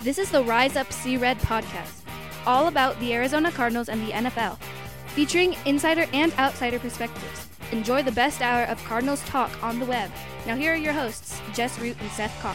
This is the Rise Up See Red podcast, all about the Arizona Cardinals and the NFL, featuring insider and outsider perspectives. Enjoy the best hour of Cardinals talk on the web. Now here are your hosts, Jess Root and Seth Cox.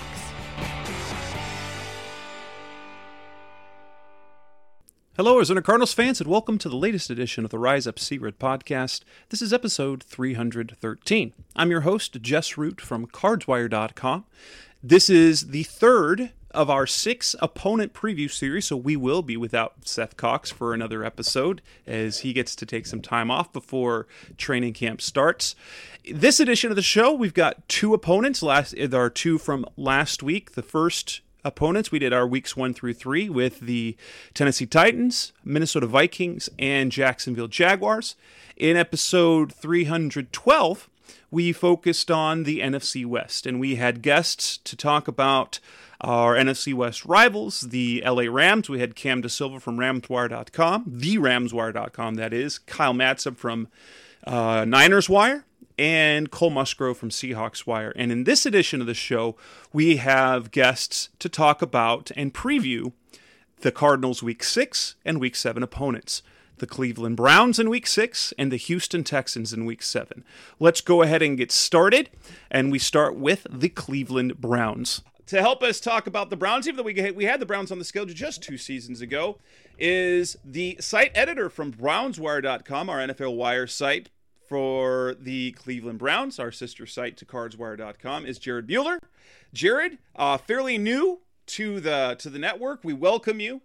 Hello, Arizona Cardinals fans, and welcome to the latest edition of the Rise Up See Red podcast. This is episode 313. I'm your host, Jess Root from CardsWire.com. This is the third of our 6 opponent preview series, so we will be without Seth Cox for another episode as he gets to take some time off before training camp starts. This edition of the show, we've got 2 opponents. There are 2 from last week. The first opponents, we did our weeks 1 through 3 with the Tennessee Titans, Minnesota Vikings, and Jacksonville Jaguars. In episode 312, we focused on the NFC West, and we had guests to talk about our NFC West rivals, the LA Rams. We had Cam DeSilva from RamsWire.com, the RamsWire.com, that is, Kyle Madsen from Niners Wire, and Cole Musgrove from Seahawks Wire. And in this edition of the show, we have guests to talk about and preview the Cardinals' Week 6 and Week 7 opponents, the Cleveland Browns in Week 6 and the Houston Texans in Week 7. Let's go ahead and get started, and we start with the Cleveland Browns. To help us talk about the Browns, even though we had the Browns on the schedule just 2 seasons ago, is the site editor from BrownsWire.com, our NFL Wire site for the Cleveland Browns. Our sister site to CardsWire.com is Jared Mueller. Jared, fairly new to the network. We welcome you.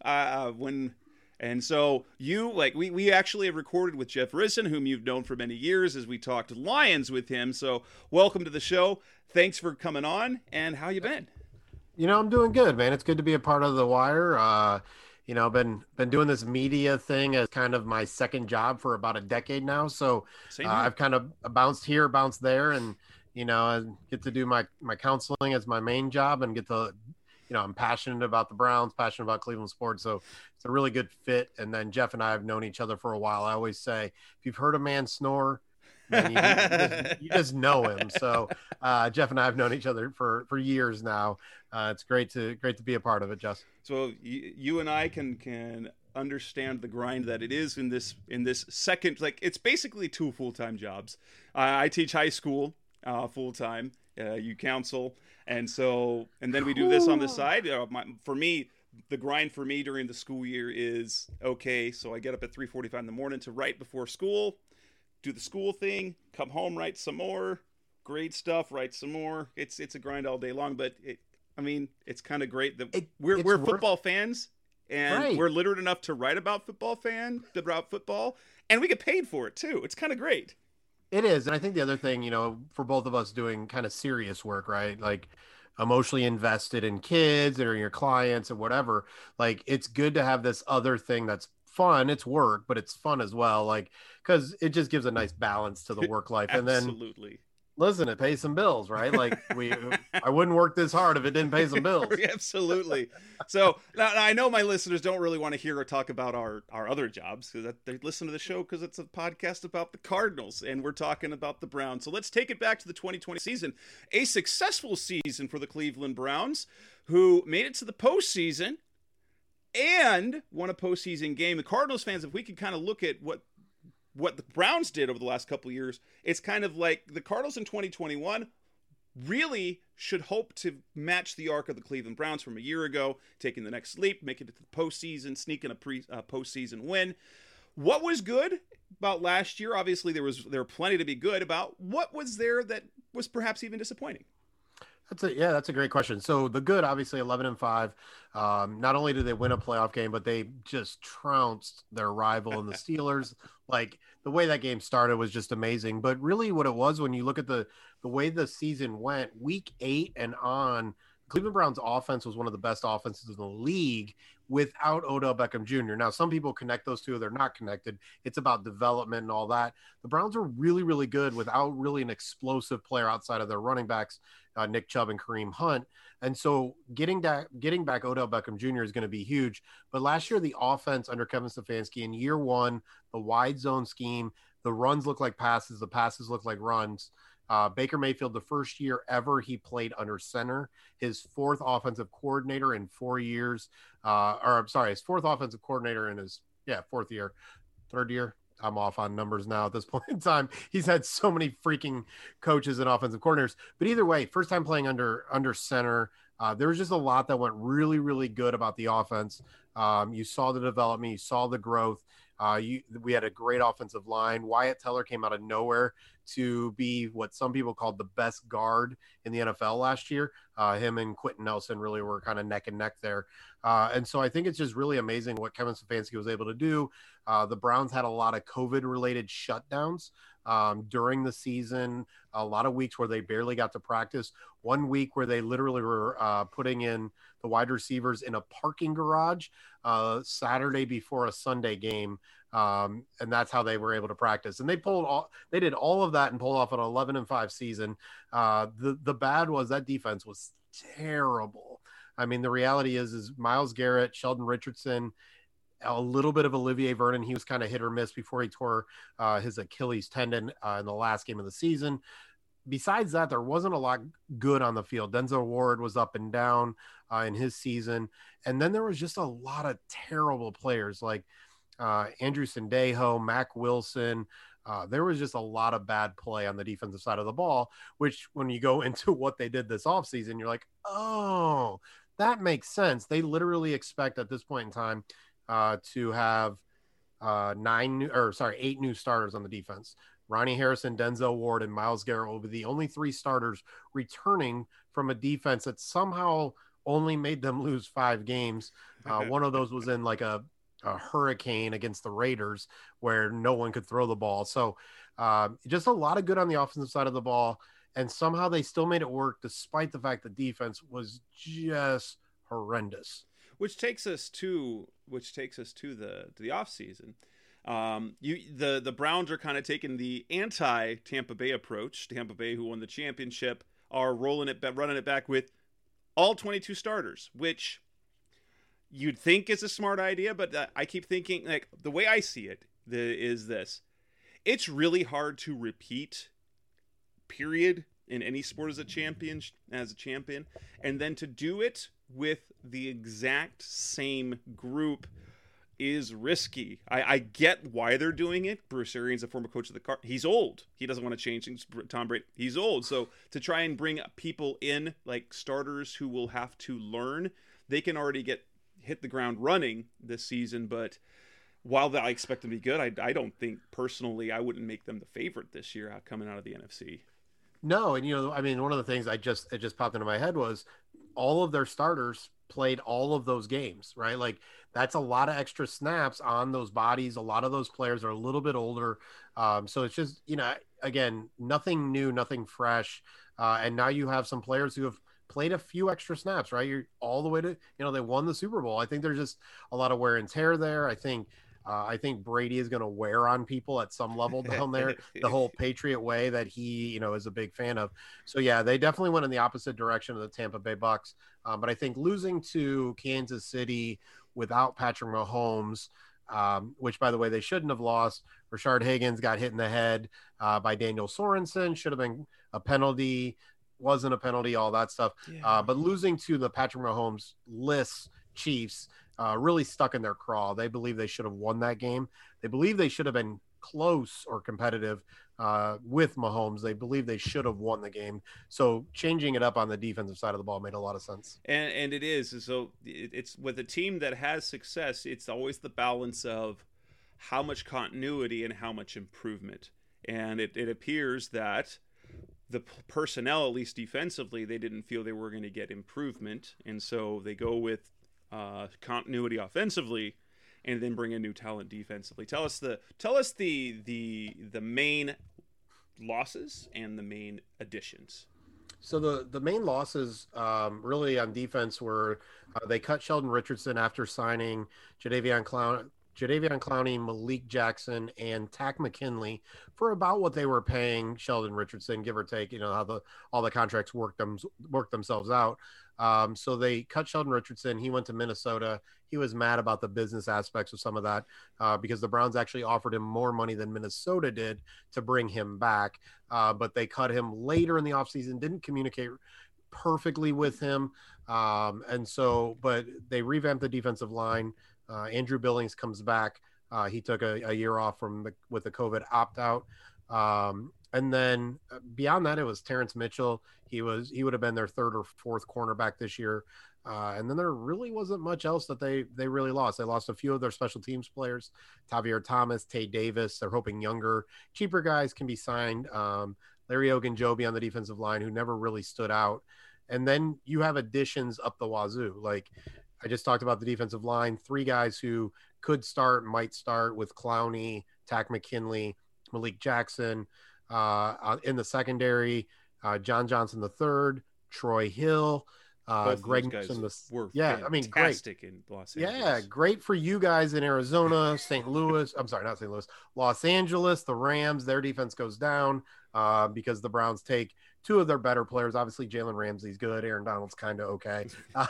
And so we actually have recorded with Jeff Risson, whom you've known for many years, as we talked Lions with him. So welcome to the show. Thanks for coming on. And how you been? You know, I'm doing good, man. It's good to be a part of the Wire. I've been doing this media thing as kind of my second job for about a decade now. So I've kind of bounced here, bounced there, and I get to do my counseling as my main job, and get to, I'm passionate about the Browns, passionate about Cleveland sports. So it's a really good fit. And then Jeff and I have known each other for a while. I always say, if you've heard a man snore, then you just know him. So Jeff and I have known each other for years now. It's great to be a part of it, Jess. So you and I can understand the grind that it is in this second, it's basically 2 full-time jobs. I teach high school full time. You counsel, and then we do this on the side. For me, the grind for me during the school year is so I get up at 3:45 in the morning to write before school, do the school thing, come home, write some more, grade stuff, write some more. It's a grind all day long, but it's kind of great that we're football fans, and right. We're literate enough to write about football, and we get paid for it too. It's kind of great. It is. And I think the other thing, for both of us doing kind of serious work, right? Like emotionally invested in kids or your clients or whatever, it's good to have this other thing that's fun. It's work, but it's fun as well. Cause it just gives a nice balance to the work life. And then Absolutely. Listen, it pays some bills, right? I wouldn't work this hard if it didn't pay some bills. Absolutely. So now I know my listeners don't really want to hear or talk about our other jobs, because they listen to the show because it's a podcast about the Cardinals, and we're talking about the Browns. So let's take it back to the 2020 season, a successful season for the Cleveland Browns, who made it to the postseason and won a postseason game. The Cardinals fans, if we could kind of look at what the Browns did over the last couple of years, it's kind of like the Cardinals in 2021 really should hope to match the arc of the Cleveland Browns from a year ago, taking the next leap, making it to the postseason, sneaking a postseason win. What was good about last year? Obviously, there were plenty to be good about. What was there that was perhaps even disappointing? That's a great question. So the good, obviously 11-5. Not only did they win a playoff game, but they just trounced their rival in the Steelers. The way that game started was just amazing. But really what it was, when you look at the way the season went, week 8 and on, Cleveland Browns offense was one of the best offenses in the league without Odell Beckham Jr. Now, some people connect those two. They're not connected. It's about development and all that. The Browns are really, really good without really an explosive player outside of their running backs, Nick Chubb and Kareem Hunt. And so getting back Odell Beckham Jr. is going to be huge. But last year, the offense under Kevin Stefanski in year 1, the wide zone scheme, The runs look like passes. The passes look like runs. Baker Mayfield, the first year ever he played under center, his fourth offensive coordinator in 4 years. His fourth offensive coordinator in his fourth year, third year. I'm off on numbers now at this point in time. He's had so many freaking coaches and offensive coordinators. But either way, first time playing under center. There was just a lot that went really, really good about the offense. You saw the development. You saw the growth. We had a great offensive line. Wyatt Teller came out of nowhere to be what some people called the best guard in the NFL last year. Him and Quentin Nelson really were kind of neck and neck there. And so I think it's just really amazing what Kevin Stefanski was able to do. The Browns had a lot of COVID-related shutdowns during the season, a lot of weeks where they barely got to practice. 1 week where they literally were putting in the wide receivers in a parking garage Saturday before a Sunday game. And that's how they were able to practice. And they did all of that and pulled off an 11-5 season. The bad was that defense was terrible. I mean, the reality is Myles Garrett, Sheldon Richardson, a little bit of Olivier Vernon. He was kind of hit or miss before he tore his Achilles tendon in the last game of the season. Besides that, there wasn't a lot good on the field. Denzel Ward was up and down in his season. And then there was just a lot of terrible players like Andrew Sendejo, Mac Wilson. There was just a lot of bad play on the defensive side of the ball, which when you go into what they did this offseason, you're like, oh, that makes sense. They literally expect at this point in time to have 8 new starters on the defense. Ronnie Harrison, Denzel Ward, and Myles Garrett will be the only 3 starters returning from a defense that somehow only made them lose 5 games. One of those was in like a hurricane against the Raiders where no one could throw the ball. So just a lot of good on the offensive side of the ball. And somehow they still made it work despite the fact the defense was just horrendous. Which takes us to the off season. The Browns are kind of taking the anti Tampa Bay approach. Tampa Bay, who won the championship, are running it back with all 22 starters, which you'd think is a smart idea, but I keep thinking, like, the way I see it is this: it's really hard to repeat, period, in any sport as a champion, and then to do it with the exact same group is risky. I get why they're doing it. Bruce Arians, a former coach of the Cardinals, he's old. He doesn't want to change things. Tom Brady, he's old. So to try and bring people in, like starters who will have to learn, they can already hit the ground running this season. But while I expect them to be good, I don't think personally I wouldn't make them the favorite this year coming out of the NFC. No, and I mean, one of the things it just popped into my head was all of their starters played all of those games, right? Like that's a lot of extra snaps on those bodies. A lot of those players are a little bit older. So it's just, again, nothing new, nothing fresh. And now you have some players who have played a few extra snaps, right? You're all the way to, they won the Super Bowl. I think there's just a lot of wear and tear there. I think Brady is going to wear on people at some level down there, the whole Patriot way that he, is a big fan of. So yeah, they definitely went in the opposite direction of the Tampa Bay Bucks. But I think losing to Kansas City without Patrick Mahomes, which by the way, they shouldn't have lost. Rashard Higgins got hit in the head by Daniel Sorensen, should have been a penalty, wasn't a penalty, all that stuff. Yeah. But losing to the Patrick Mahomes-less Chiefs, really stuck in their craw. They believe they should have won that game. They believe they should have been close or competitive with Mahomes. They believe they should have won the game. So changing it up on the defensive side of the ball made a lot of sense. And it is. So it's with a team that has success, it's always the balance of how much continuity and how much improvement. And it appears that the personnel, at least defensively, they didn't feel they were going to get improvement. And so they go with continuity offensively, and then bring in new talent defensively. Tell us the main losses and the main additions. So the main losses really on defense were they cut Sheldon Richardson after signing Jadeveon Jadeveon Clowney, Malik Jackson, and Tack McKinley for about what they were paying Sheldon Richardson, give or take. You know how all the contracts work themselves out. So they cut Sheldon Richardson. He went to Minnesota. He was mad about the business aspects of some of that because the Browns actually offered him more money than Minnesota did to bring him back. But they cut him later in the offseason, didn't communicate perfectly with him. But they revamped the defensive line. Andrew Billings comes back. He took a year off with the COVID opt-out. And then beyond that, it was Terrence Mitchell. He would have been their third or fourth cornerback this year. And then there really wasn't much else that they really lost. They lost a few of their special teams players, Tavier Thomas, Tay Davis. They're hoping younger, cheaper guys can be signed. Larry Ogunjobi on the defensive line, who never really stood out. And then you have additions up the wazoo. Like I just talked about the defensive line, 3 guys who could start, might start with Clowney, Tack McKinley, Malik Jackson. In the secondary, John Johnson III, Troy Hill, Greg Newsome. Fantastic in Los Angeles. Yeah, great for you guys in Arizona, St. Louis. I'm sorry, not St. Louis, Los Angeles. The Rams, their defense goes down because the Browns take 2 of their better players. Obviously, Jalen Ramsey's good. Aaron Donald's kind of okay.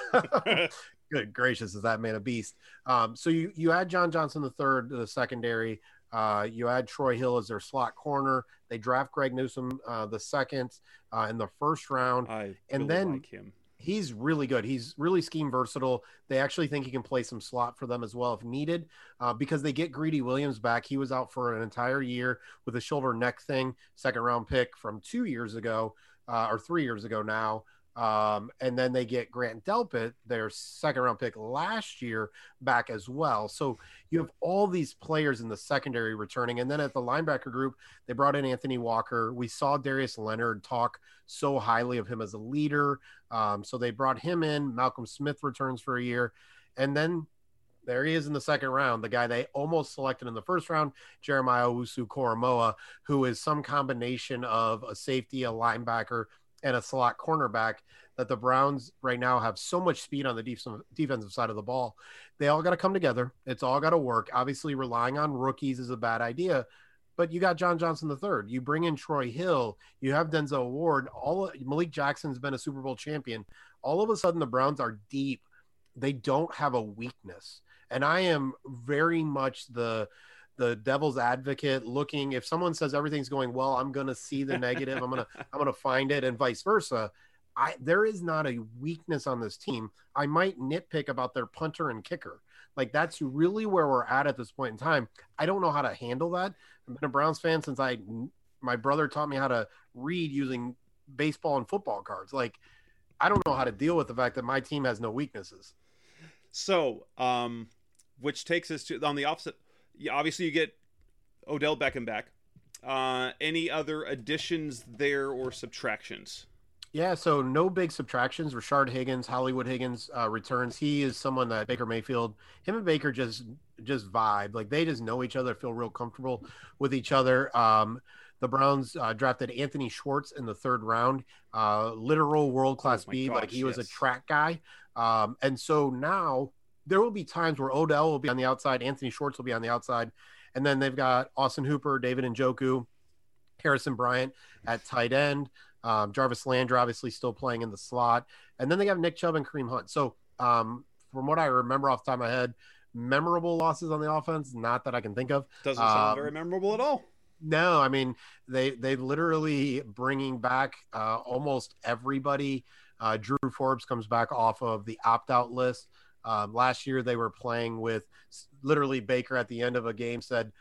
Good gracious, is that man a beast? So you add John Johnson III to the secondary. You add Troy Hill as their slot corner. They draft Greg Newsome the second in the first round. Like him. He's really good. He's really scheme versatile. They actually think he can play some slot for them as well if needed because they get Greedy Williams back. He was out for an entire year with a shoulder neck thing, second round pick from 2 years ago or 3 years ago now. And then they get Grant Delpit, their second round pick last year, back as well. So you have all these players in the secondary returning. And then at the linebacker group, they brought in Anthony Walker. We saw Darius Leonard talk so highly of him as a leader. So they brought him in. Malcolm Smith returns for a year. And then there he is in the second round, the guy they almost selected in the first round, Jeremiah Owusu-Koramoah, who is some combination of a safety, a linebacker, and a slot cornerback. That the Browns right now have so much speed on the defensive side of the ball. They all got to come together. It's all got to work. Obviously, relying on rookies is a bad idea, but you got John Johnson III. You bring in Troy Hill. You have Denzel Ward. Malik Jackson's been a Super Bowl champion. All of a sudden, the Browns are deep. They don't have a weakness. And I am very much the devil's advocate looking. If someone says everything's going well, I'm going to see the negative. I'm going to find it, and vice versa. There is not a weakness on this team. I might nitpick about their punter and kicker. Like that's really where we're at this point in time. I don't know how to handle that. I've been a Browns fan since my brother taught me how to read using baseball and football cards. Like I don't know how to deal with the fact that my team has no weaknesses. So, which takes us to on the opposite. Obviously, you get Odell Beckham back. Any other additions there or subtractions? Yeah, so no big subtractions. Rashard Higgins, Hollywood Higgins returns. He is someone that Baker Mayfield, him and Baker just vibe. Like they just know each other, feel real comfortable with each other. The Browns drafted Anthony Schwartz in the third round, literal world-class speed. Like he was a track guy. And so now there will be times where Odell will be on the outside, Anthony Schwartz will be on the outside, and then they've got Austin Hooper, David Njoku, Harrison Bryant at tight end, Jarvis Landry obviously still playing in the slot, and then they have Nick Chubb and Kareem Hunt. So from what I remember off the top of my head, memorable losses on the offense, not that I can think of. Doesn't sound very memorable at all. No, I mean, they literally bringing back almost everybody. Drew Forbes comes back off of the opt-out list. Last year they were playing with literally Baker at the end of a game said,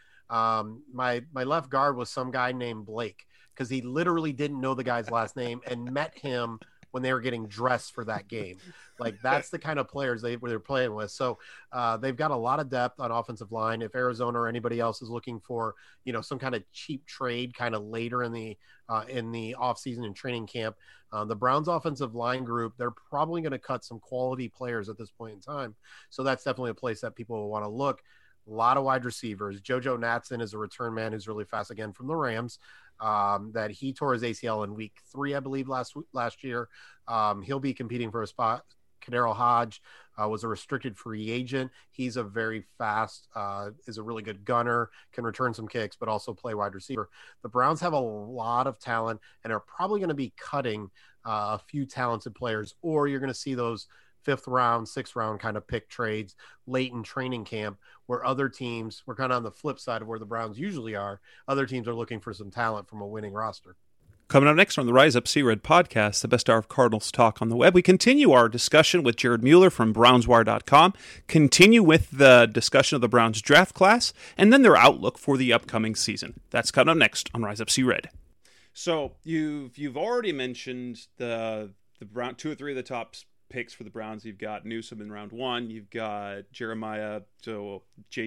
my left guard was some guy named Blake because he literally didn't know the guy's last name and met him when they were getting dressed for that game. Like that's the kind of players they're playing with. So they've got a lot of depth on offensive line. If Arizona or anybody else is looking for, some kind of cheap trade kind of later in the offseason and training camp, the Browns offensive line group, they're probably going to cut some quality players at this point in time. So that's definitely a place that people will want to look. A lot of wide receivers. JoJo Natson is a return man who's really fast again from the Rams. That he tore his ACL in week 3, I believe, last year. He'll be competing for a spot. Kadero Hodge, was a restricted free agent. He's a very fast, is a really good gunner, can return some kicks, but also play wide receiver. The Browns have a lot of talent and are probably going to be cutting a few talented players, or you're going to see those 5th round, 6th round kind of pick trades late in training camp, where other teams, we're kind of on the flip side of where the Browns usually are. Other teams are looking for some talent from a winning roster. Coming up next on the Rise Up Sea Red podcast, the best hour of Cardinals talk on the web, we continue our discussion with Jared Mueller from BrownsWire.com, continue with the discussion of the Browns draft class, and then their outlook for the upcoming season. That's coming up next on Rise Up Sea Red. So you've already mentioned the Brown 2 or 3 of the top picks for the Browns. You've got Newsome in round 1. You've got Jeremiah, so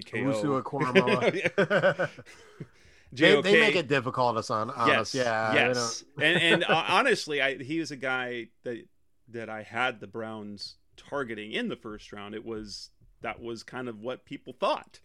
JKO. They make it difficult on us. Yes. And honestly, he was a guy that I had the Browns targeting in the first round. That was kind of what people thought.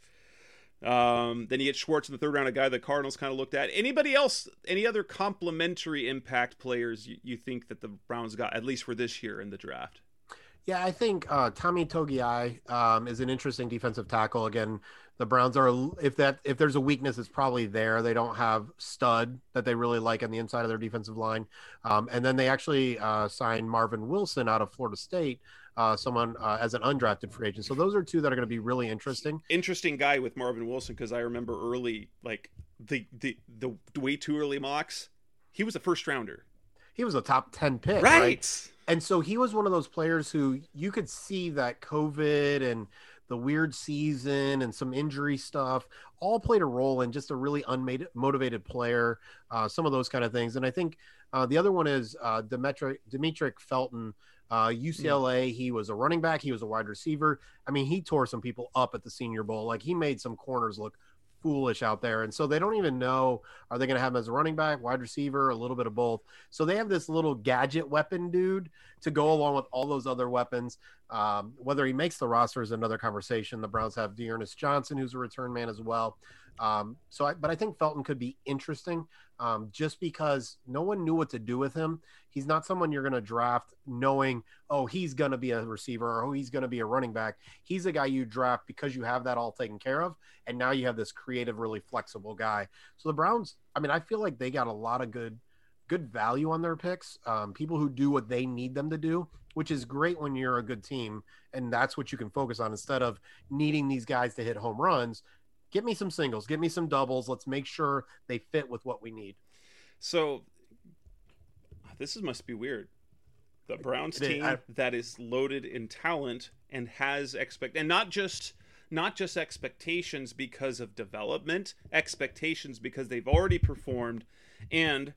Then you get Schwartz in the 3rd round, a guy the Cardinals kind of looked at. Anybody else, any other complementary impact players you think that the Browns got, at least for this year in the draft? Yeah, I think Tommy Togiai is an interesting defensive tackle. Again, the Browns are, if there's a weakness, it's probably there. They don't have stud that they really like on the inside of their defensive line. And then they actually signed Marvin Wilson out of Florida State, someone as an undrafted free agent. So those are 2 that are going to be really interesting. Interesting guy with Marvin Wilson, because I remember early, like the way too early mocks, he was a first rounder. He was a top 10 pick, right? And so he was one of those players who you could see that COVID and the weird season and some injury stuff all played a role in just a really unmotivated player, some of those kind of things. And I think the other one is Demetric Felton, UCLA. He was a running back. He was a wide receiver. I mean, he tore some people up at the Senior Bowl. Like, he made some corners look foolish out there. And so they don't even know, are they going to have him as a running back, wide receiver, a little bit of both. So they have this little gadget weapon dude to go along with all those other weapons. Whether he makes the roster is another conversation. The Browns have Dearness Johnson, who's a return man as well. But I think Felton could be interesting just because no one knew what to do with him. He's not someone you're going to draft knowing, oh, he's going to be a receiver or oh, he's going to be a running back. He's a guy you draft because you have that all taken care of. And now you have this creative, really flexible guy. So the Browns, I mean, I feel like they got a lot of good value on their picks. People who do what they need them to do, which is great when you're a good team. And that's what you can focus on instead of needing these guys to hit home runs. Get me some singles, get me some doubles. Let's make sure they fit with what we need. So this must be weird. The Browns team that is loaded in talent and has not just expectations because of development, expectations because they've already performed and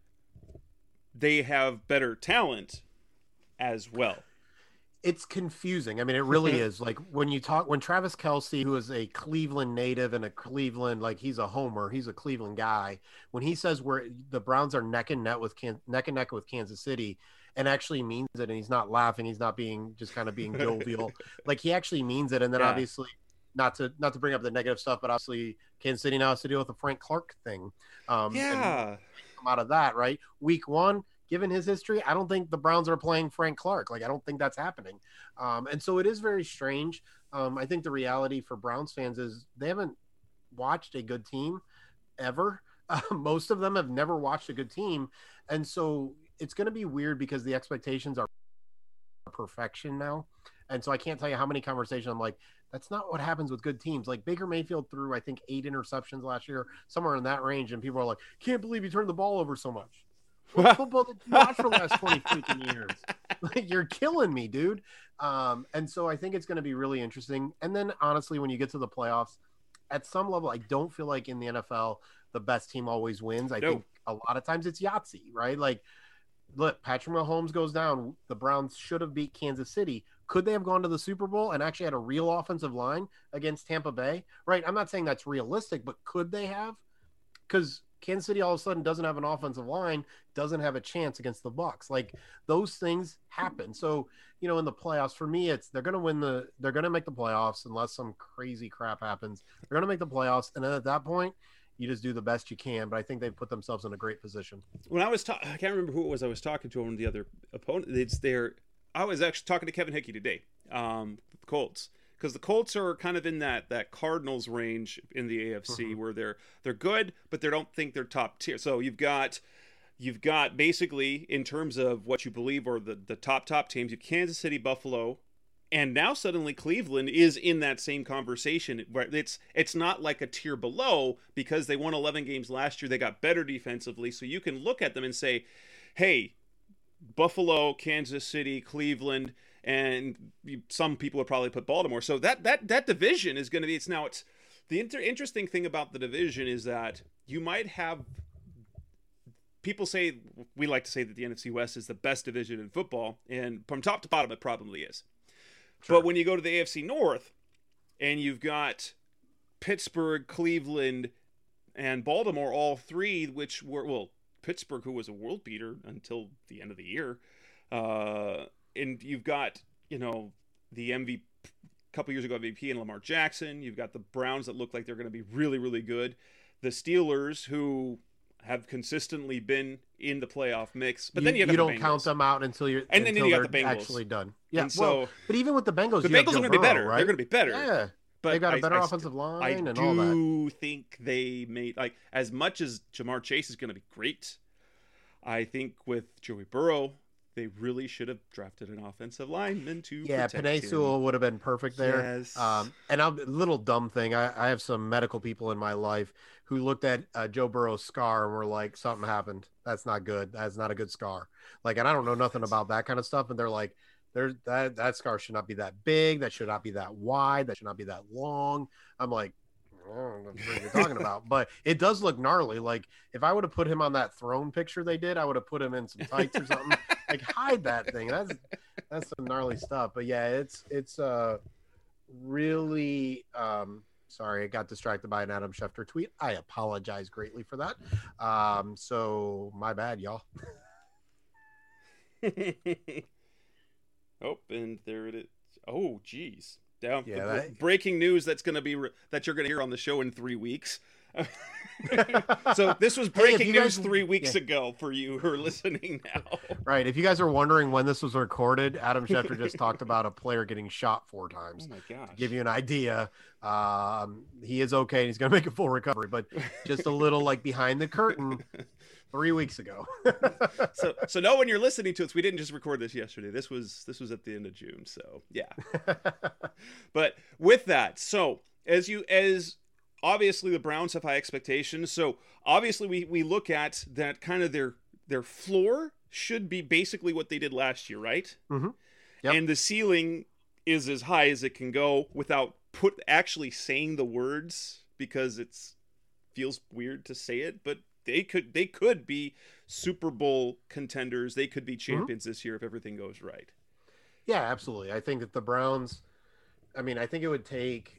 they have better talent as well. It's confusing. I mean, it really is. Like when Travis Kelce, who is a Cleveland native and a Cleveland, like he's a homer, he's a Cleveland guy. When he says the Browns are neck and neck with Kansas City, and actually means it, and he's not laughing, he's not being jovial. Like he actually means it. And then obviously, not to bring up the negative stuff, but obviously Kansas City now has to deal with the Frank Clark thing. And come out of that, right? Week 1. Given his history, I don't think the Browns are playing Frank Clark. Like, I don't think that's happening. And so it is very strange. I think the reality for Browns fans is they haven't watched a good team ever. Most of them have never watched a good team. And so it's going to be weird because the expectations are perfection now. And so I can't tell you how many conversations I'm like, that's not what happens with good teams. Like Baker Mayfield threw, I think, 8 interceptions last year, somewhere in that range. And people are like, can't believe he turned the ball over so much. What football did you watch for the last 20 freaking years? Like, you're killing me, dude. And so I think it's going to be really interesting. And then, honestly, when you get to the playoffs, at some level, I don't feel like in the NFL, the best team always wins. I think a lot of times it's Yahtzee, right? Like, look, Patrick Mahomes goes down. The Browns should have beat Kansas City. Could they have gone to the Super Bowl and actually had a real offensive line against Tampa Bay? Right? I'm not saying that's realistic, but could they have? Because Kansas City all of a sudden doesn't have an offensive line, doesn't have a chance against the Bucs. Like, those things happen. So, in the playoffs, for me, they're going to make the playoffs unless some crazy crap happens. They're going to make the playoffs. And then at that point, you just do the best you can. But I think they've put themselves in a great position. When I can't remember who it was I was talking to, one of the other opponents. I was actually talking to Kevin Hickey today. the Colts. Because the Colts are kind of in that Cardinals range in the AFC where they're good, but they don't think they're top tier. So you've got basically, in terms of what you believe are the top teams, you have Kansas City, Buffalo, and now suddenly Cleveland is in that same conversation. Where it's not like a tier below because they won 11 games last year. They got better defensively, so you can look at them and say, hey, Buffalo, Kansas City, Cleveland, and some people would probably put Baltimore. So that division is going to be. It's the interesting thing about the division is that you might have. People say, we like to say that the NFC West is the best division in football, and from top to bottom, it probably is. Sure. But when you go to the AFC North, and you've got Pittsburgh, Cleveland, and Baltimore, all three, which were, Pittsburgh, who was a world beater until the end of the year, and you've got, the MVP, a couple years ago MVP and Lamar Jackson. You've got the Browns that look like they're going to be really, really good. The Steelers, who have consistently been in the playoff mix, but then you don't count them out until you're and then you got the Bengals actually done. Yeah, so but even with the Bengals, are going to be better. Right? They're going to be better. Yeah, but they've got a better offensive line and all that. I do think they made as much as Jamar Chase is going to be great. I think with Joey Burrow, they really should have drafted an offensive lineman to protect Penei Sewell would have been perfect there. Yes. And a little dumb thing. I have some medical people in my life who looked at Joe Burrow's scar and were like, something happened. That's not good. That's not a good scar. And I don't know nothing about that kind of stuff. And they're like, that scar should not be that big. That should not be that wide. That should not be that long. I'm like, I don't know what you're talking about, but it does look gnarly. If I would have put him on that throne picture they did, I would have put him in some tights or something. Hide that thing. That's some gnarly stuff. But yeah, it's really sorry, I got distracted by an Adam Schefter tweet. I apologize greatly for that. So my bad, y'all. Oh, and there it is. Oh, geez. Down. Yeah, breaking news that's going to be that you're going to hear on the show in 3 weeks. So this was breaking news 3 weeks ago for you who are listening now. Right. If you guys are wondering when this was recorded, Adam Schefter just talked about a player getting shot 4 times. Oh my gosh. To give you an idea, he is okay and he's going to make a full recovery, but just a little behind the curtain. 3 weeks ago. so know when you're listening to us, we didn't just record this yesterday. This was at the end of June. So yeah. But with that, so as obviously the Browns have high expectations. So obviously we look at that kind of their floor should be basically what they did last year, right? Mm-hmm. Yep. And the ceiling is as high as it can go without actually saying the words, because feels weird to say it, but they could be Super Bowl contenders. They could be champions this year if everything goes right. Yeah, absolutely. I think that the Browns, I think it would take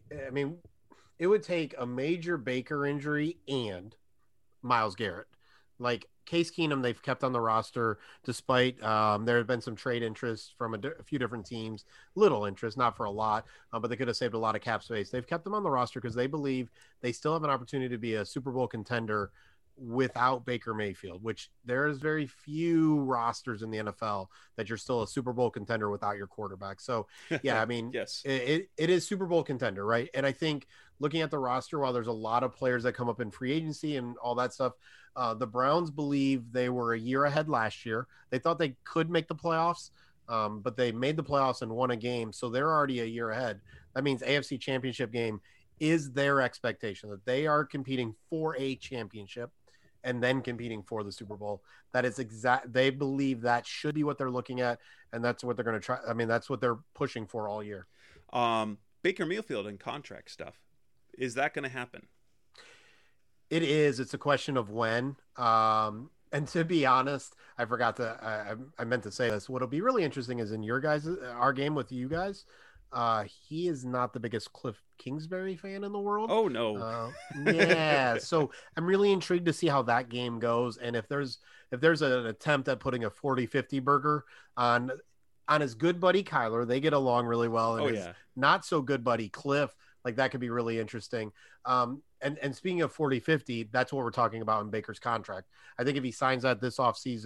a major Baker injury and Myles Garrett. Case Keenum, they've kept on the roster despite there have been some trade interest from a few different teams, little interest, not for a lot, but they could have saved a lot of cap space. They've kept them on the roster because they believe they still have an opportunity to be a Super Bowl contender without Baker Mayfield, which there's very few rosters in the NFL that you're still a Super Bowl contender without your quarterback. So yeah, yes, it is Super Bowl contender, right? And I think looking at the roster, while there's a lot of players that come up in free agency and all that stuff, the Browns believe they were a year ahead last year. They thought they could make the playoffs, but they made the playoffs and won a game. So they're already a year ahead. That means AFC Championship game is their expectation, that they are competing for a championship and then competing for the Super Bowl. That is they believe that should be what they're looking at, and that's what they're going to try. That's what they're pushing for all year. Baker Mayfield and contract stuff. Is that going to happen? It is. It's a question of when. And to be honest, I forgot to, I meant to say this. What'll be really interesting is in our game with you guys, he is not the biggest Cliff Kingsbury fan in the world. Oh no. Yeah. So I'm really intrigued to see how that game goes. And if there's an attempt at putting a 40-50 burger on his good buddy Kyler, they get along really well. And his not so good buddy Cliff, that could be really interesting. And speaking of 40-50, that's what we're talking about in Baker's contract. I think if he signs that this offseason,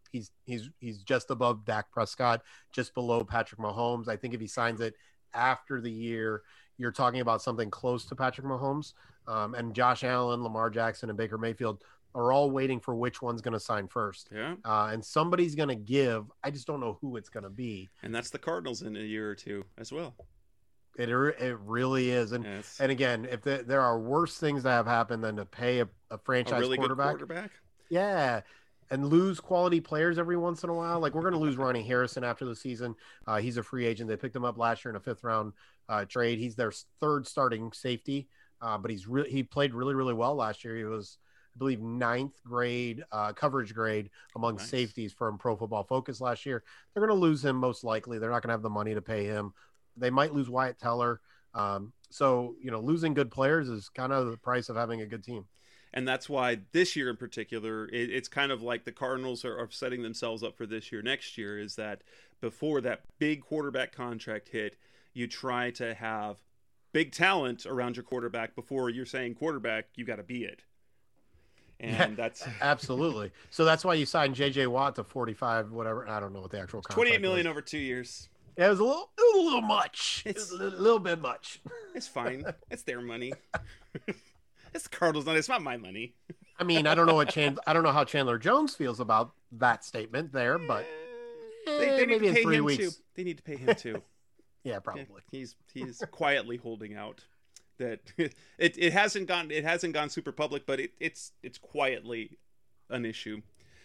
he's just above Dak Prescott, just below Patrick Mahomes. I think if he signs it after the year, you're talking about something close to Patrick Mahomes. And Josh Allen, Lamar Jackson, and Baker Mayfield are all waiting for which one's going to sign first. Yeah. And somebody's going to give. I just don't know who it's going to be. And that's the Cardinals in a year or two as well. It really is. And and again, if there are worse things that have happened than to pay a franchise really quarterback. Good quarterback. Yeah. And lose quality players every once in a while. Like, we're going to lose Ronnie Harrison after the season. He's a free agent. They picked him up last year in a 5th round trade. He's their 3rd starting safety, but he played really, really well last year. He was, I believe, 9th grade coverage grade among safeties from Pro Football Focus last year. They're going to lose him most likely. They're not going to have the money to pay him. They might lose Wyatt Teller. So, losing good players is kind of the price of having a good team. And that's why this year in particular, it's kind of like the Cardinals are setting themselves up for this year. Next year is that before that big quarterback contract hit, you try to have big talent around your quarterback. Before you're saying quarterback, you got to be it. And that's absolutely. So that's why you signed J.J. Watt to 45, whatever. I don't know what the actual contract $28 million over 2 years. Yeah, it was a little much. It's a little bit much. It's fine. It's their money. It's the Cardinals' money. It's not my money. I mean, I don't know how Chandler Jones feels about that statement there, but they maybe in 3 weeks too. They need to pay him too. Yeah, probably. He's quietly holding out. That it hasn't gone super public, but it's quietly an issue.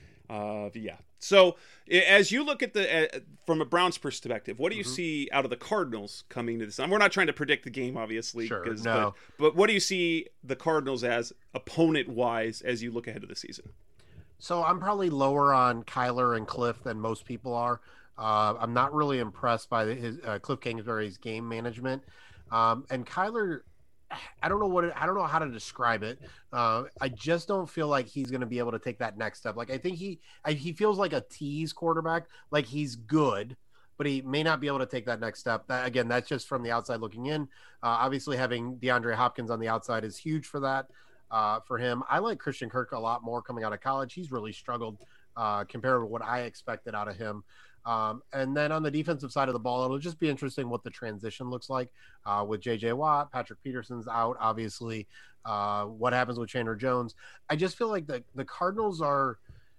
Yeah. So as you look at from a Browns perspective, what do you see out of the Cardinals coming to this? And we're not trying to predict the game, obviously. Sure, no. But what do you see the Cardinals as opponent-wise as you look ahead of the season? So I'm probably lower on Kyler and Cliff than most people are. I'm not really impressed by his Cliff Kingsbury's game management. And Kyler, I don't know how to describe it. I just don't feel like he's going to be able to take that next step. Like, I think he feels like a tease quarterback. Like, he's good, but he may not be able to take that next step. That's just from the outside looking in. Obviously, having DeAndre Hopkins on the outside is huge for that. For him, I like Christian Kirk a lot more coming out of college. He's really struggled compared to what I expected out of him. And then on the defensive side of the ball, it'll just be interesting what the transition looks like with J.J. Watt. Patrick Peterson's out, obviously. What happens with Chandler Jones? I just feel like the Cardinals are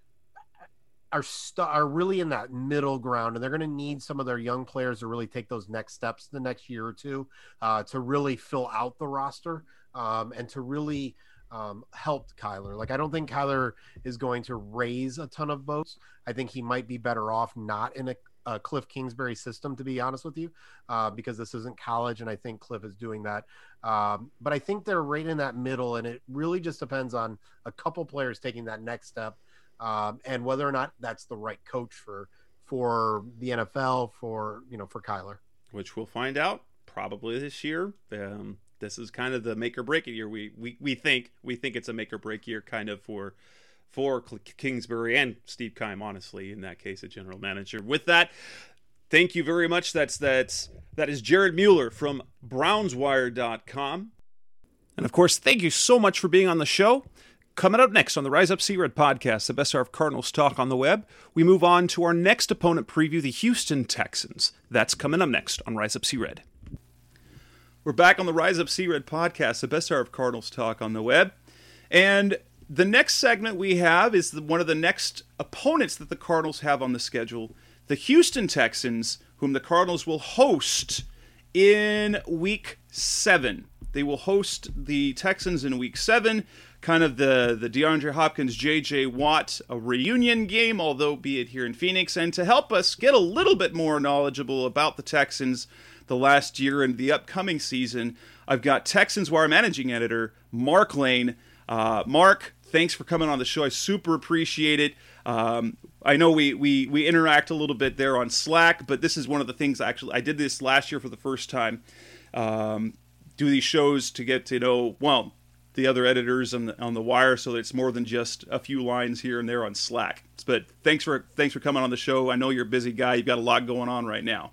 really in that middle ground, and they're going to need some of their young players to really take those next steps the next year or two to really fill out the roster and to really helped Kyler. Like, I don't think Kyler is going to raise a ton of votes. I think he might be better off not in a Cliff Kingsbury system, to be honest with you, because this isn't college, and I think Cliff is doing that. But I think they're right in that middle, and it really just depends on a couple players taking that next step and whether or not that's the right coach for the NFL, for Kyler. Which we'll find out probably this year. This is kind of the make or break year. We think it's a make or break year kind of for Kingsbury and Steve Keim, honestly, in that case, a general manager. With that, thank you very much. That is Jared Mueller from BrownsWire.com. And of course, thank you so much for being on the show. Coming up next on the Rise Up Sea Red podcast, the best hour of Cardinals talk on the web, we move on to our next opponent preview, the Houston Texans. That's coming up next on Rise Up Sea Red. We're back on the Rise Up Sea Red podcast, the best hour of Cardinals talk on the web. And the next segment we have is one of the next opponents that the Cardinals have on the schedule, the Houston Texans, whom the Cardinals will host in Week 7. They will host the Texans in Week 7, kind of the DeAndre Hopkins, J.J. Watt, a reunion game, although be it here in Phoenix. And to help us get a little bit more knowledgeable about the Texans the last year and the upcoming season, I've got Texans Wire managing editor Mark Lane. Mark, thanks for coming on the show. I super appreciate it. I know we interact a little bit there on Slack, but this is one of the things I did this last year for the first time. Do these shows to get to know, the other editors on the Wire, so that it's more than just a few lines here and there on Slack. But thanks for coming on the show. I know you're a busy guy. You've got a lot going on right now.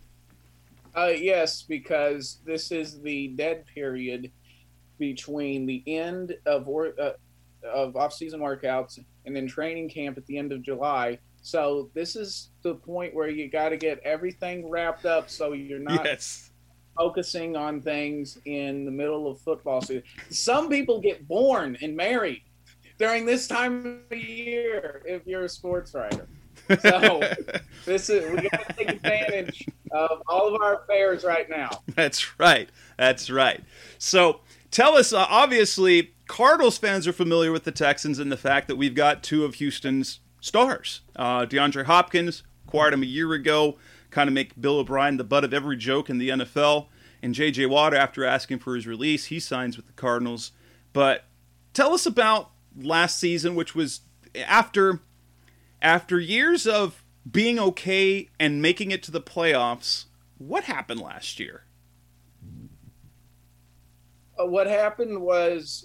Yes, because this is the dead period between the end of off-season workouts and then training camp at the end of July So this is the point where you got to get everything wrapped up so you're not focusing on things in the middle of football season. Some people get born and married during this time of year if you're a sports writer. So we got to take advantage of all of our affairs right now. That's right. So tell us, obviously, Cardinals fans are familiar with the Texans and the fact that we've got two of Houston's stars. DeAndre Hopkins, acquired him a year ago, kind of make Bill O'Brien the butt of every joke in the NFL. And J.J. Watt, after asking for his release, he signs with the Cardinals. But tell us about last season, which was after years of being okay and making it to the playoffs. What happened last year? What happened was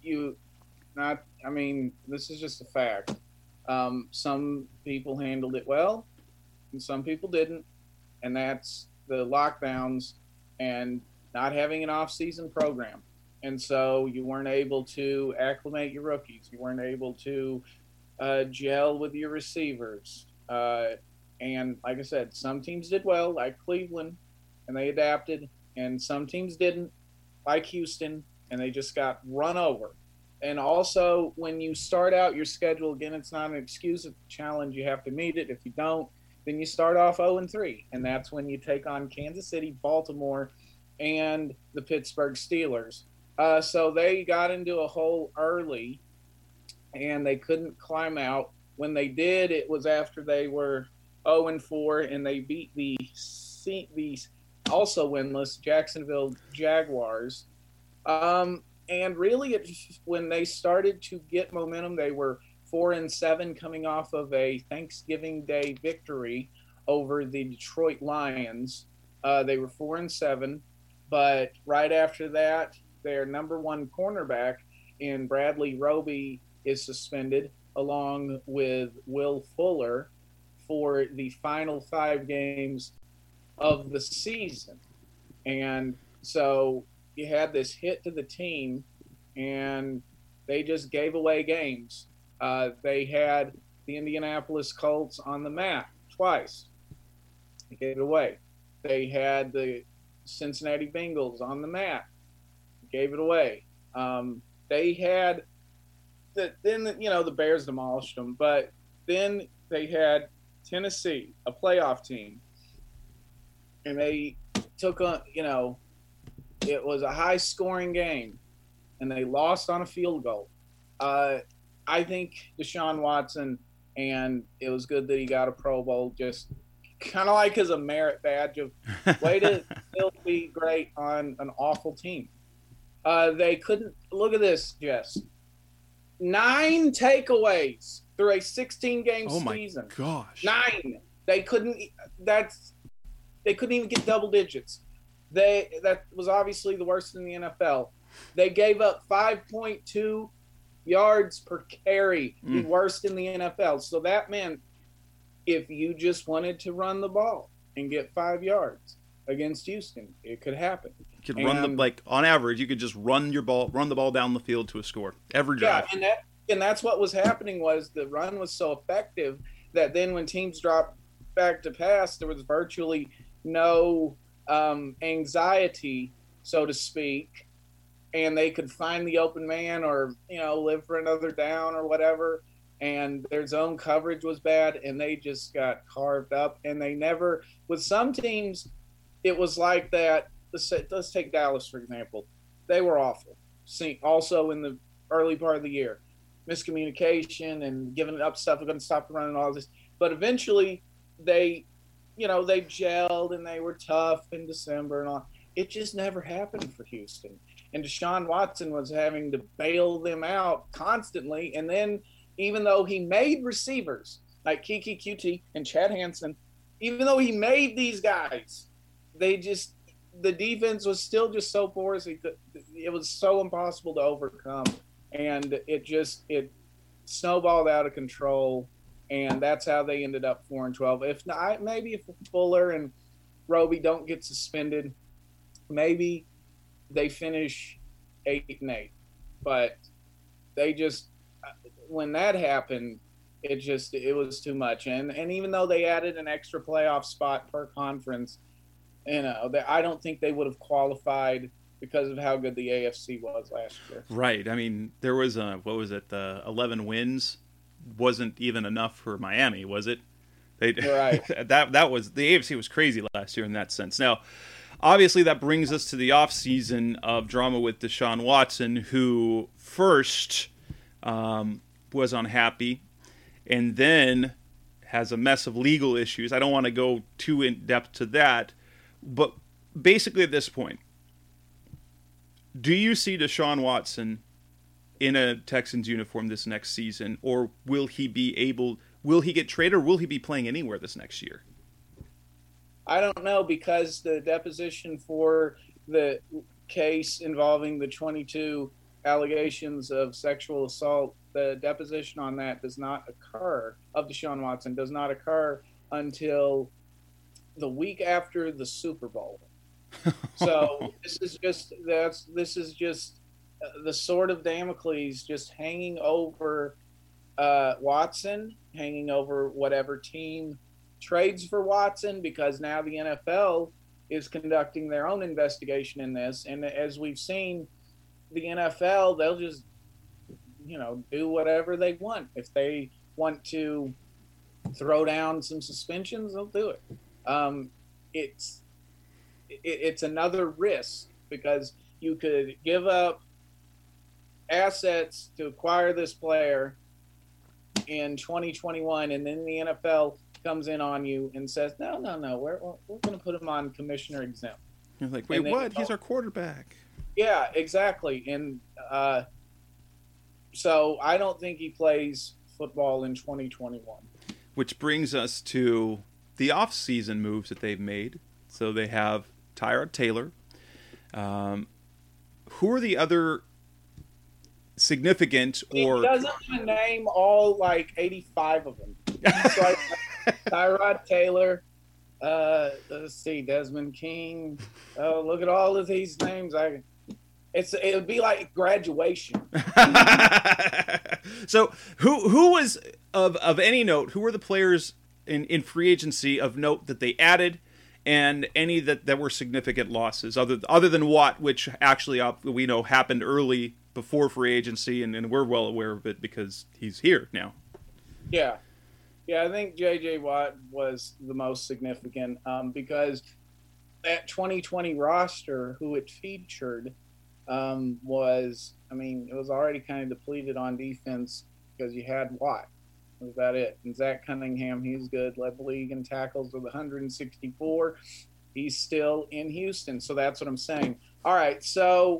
this is just a fact. Some people handled it well and some people didn't. And that's the lockdowns and not having an off-season program. And so you weren't able to acclimate your rookies. You weren't able to gel with your receivers. And like I said, some teams did well, like Cleveland, and they adapted. And some teams didn't, like Houston, and they just got run over. And also, when you start out your schedule, again, it's not an excuse, it's a challenge. You have to meet it. If you don't, then you start off 0-3. And that's when you take on Kansas City, Baltimore, and the Pittsburgh Steelers. So they got into a hole early, and they couldn't climb out. When they did, it was after they were 0-4, and they beat the also winless Jacksonville Jaguars. And really, when they started to get momentum, they were 4-7 coming off of a Thanksgiving Day victory over the Detroit Lions. They were 4-7, but right after that, their number one cornerback in Bradley Roby is suspended, along with Will Fuller, for the final 5 games of the season. And so you had this hit to the team, and they just gave away games. They had the Indianapolis Colts on the mat twice. They gave it away. They had the Cincinnati Bengals on the mat. Gave it away. They had the Bears demolished them, but then they had Tennessee, a playoff team, and they took on, it was a high-scoring game, and they lost on a field goal. I think Deshaun Watson, and it was good that he got a Pro Bowl, just kind of like as a merit badge of way to still be great on an awful team. They couldn't – look at this, Jess. 9 takeaways through a 16-game season. Oh, my gosh. 9. They couldn't even get double digits. That was obviously the worst in the NFL. They gave up 5.2 yards per carry, the worst in the NFL. So that meant if you just wanted to run the ball and get 5 yards against Houston, it could happen. You could on average, you could just run the ball down the field to a score every drive. Yeah, and that's what was happening, was the run was so effective that then when teams dropped back to pass, there was virtually no anxiety, so to speak, and they could find the open man or live for another down or whatever, and their zone coverage was bad, and they just got carved up. And they never, with some teams, it was like that. Let's take Dallas, for example. They were awful. Also in the early part of the year, miscommunication and giving up stuff, going to stop the run and all this. But eventually they gelled and they were tough in December and all. It just never happened for Houston. And Deshaun Watson was having to bail them out constantly. And then even though he made receivers like Kiki Kuti and Chad Hansen, even though he made these guys, the defense was still just so porous. It was so impossible to overcome. And it snowballed out of control. And that's how they ended up 4-12. If not, maybe if Fuller and Roby don't get suspended, maybe they finish 8-8. But they just, when that happened, it was too much. And even though they added an extra playoff spot per conference, I don't think they would have qualified because of how good the AFC was last year. Right. I mean, there was the 11 wins wasn't even enough for Miami, was it? Right. that was the AFC was crazy last year in that sense. Now, obviously, that brings us to the offseason of drama with Deshaun Watson, who first was unhappy and then has a mess of legal issues. I don't want to go too in depth to that, but basically at this point, do you see Deshaun Watson in a Texans uniform this next season, or will he get traded, or will he be playing anywhere this next year? I don't know, because the deposition for the case involving the 22 allegations of sexual assault, the deposition on that of Deshaun Watson does not occur until the week after the Super Bowl. So this is just the sword of Damocles just hanging over Watson, hanging over whatever team trades for Watson, because now the NFL is conducting their own investigation in this. And as we've seen, the NFL, they'll just, do whatever they want. If they want to throw down some suspensions, they'll do it. It's another risk, because you could give up assets to acquire this player in 2021, and then the NFL comes in on you and says, no, we're going to put him on commissioner exempt. You're like, wait, what? He's our quarterback. Yeah, exactly. And so I don't think he plays football in 2021. Which brings us to the off-season moves that they've made. So they have Tyrod Taylor. Who are the other significant or... He doesn't even name all, 85 of them. It's like Tyrod Taylor, let's see, Desmond King. Oh, look at all of these names. It would be like graduation. So who was of any note? Who were the players in free agency of note that they added, and any that were significant losses other than Watt, which actually we know happened early before free agency, and we're well aware of it because he's here now. Yeah, I think J.J. Watt was the most significant because that 2020 roster, who it featured, it was already kind of depleted on defense because you had Watt. That was about it. And Zach Cunningham, he's good, led the league in tackles with 164. He's still in Houston, so that's what I'm saying. All right, so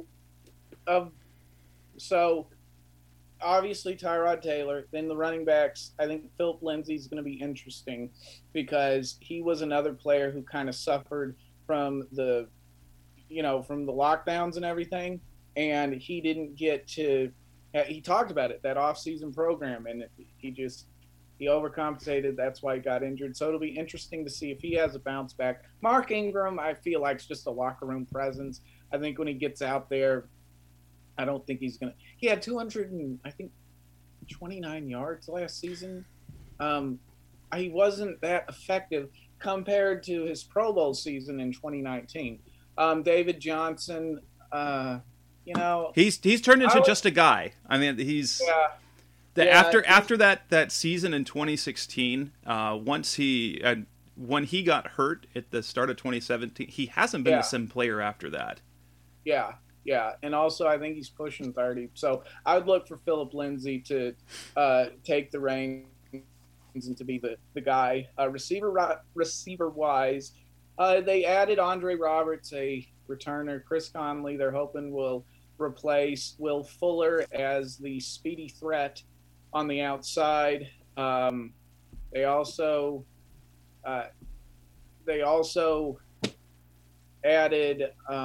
obviously Tyrod Taylor, then the running backs. I think Philip Lindsay's going to be interesting because he was another player who kind of suffered from the lockdowns and everything, and he didn't get to. He talked about it, that off-season program, and he overcompensated. That's why he got injured. So it'll be interesting to see if he has a bounce back. Mark Ingram, I feel like, is just a locker room presence. I think when he gets out there, I don't think he's going to – he had 229 yards last season. He wasn't that effective compared to his Pro Bowl season in 2019. David Johnson, he's turned into just a guy. I mean, he's after that season in 2016, when he got hurt at the start of 2017, he hasn't been the same player after that. Yeah, and also I think he's pushing 30. So I would look for Philip Lindsay to take the reins and to be the guy. Receiver-wise, they added Andre Roberts, a returner. Chris Conley, they're hoping, will replace Will Fuller as the speedy threat on the outside. They also added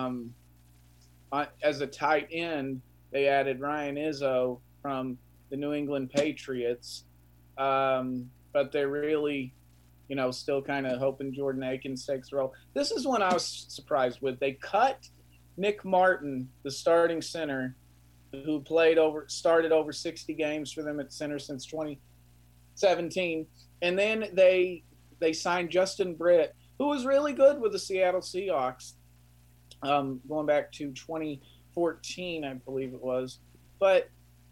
as a tight end, they added Ryan Izzo from the New England Patriots. But they're really, still kind of hoping Jordan Akins takes the role. This is one I was surprised with. They cut Nick Martin, the starting center, who started over 60 games for them at center since 17. And then they signed Justin Britt, who was really good with the Seattle Seahawks, going back to 2014, I believe it was. But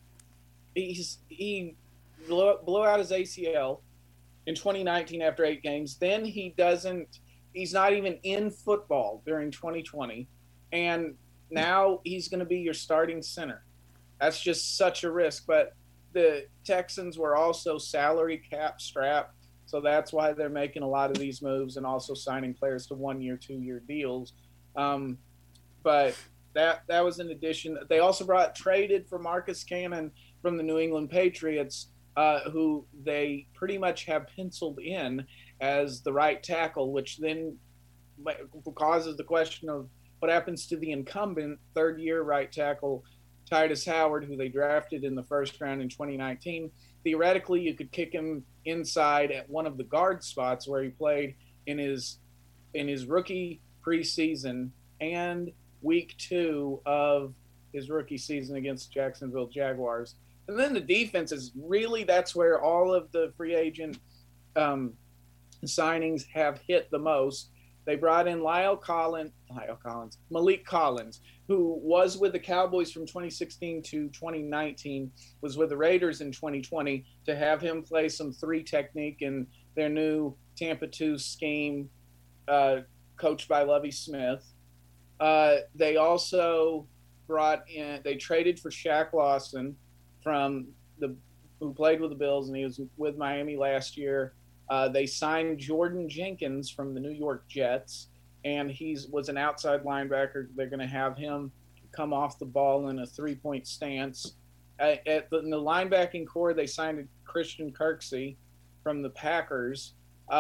he blew out his ACL in 2019 after 8 games. Then he's not even in football during 2020. And now he's going to be your starting center. That's just such a risk. But the Texans were also salary cap strapped. So that's why they're making a lot of these moves and also signing players to 1-year, 2-year deals. But that was an addition. They also traded for Marcus Cannon from the New England Patriots, who they pretty much have penciled in as the right tackle, which then causes the question of what happens to the incumbent third-year right tackle, Titus Howard, who they drafted in the first round in 2019. Theoretically, you could kick him inside at one of the guard spots where he played in his rookie preseason and week 2 of his rookie season against the Jacksonville Jaguars. And then the defense is really, that's where all of the free agent signings have hit the most. They brought in Malik Collins, who was with the Cowboys from 2016 to 2019, was with the Raiders in 2020, to have him play some 3 technique in their new Tampa 2 scheme, coached by Lovie Smith. They also they traded for Shaq Lawson who played with the Bills, and he was with Miami last year. They signed Jordan Jenkins from the New York Jets, and he was an outside linebacker. They're going to have him come off the ball in a 3-point stance. In the linebacking core, they signed Christian Kirksey from the Packers.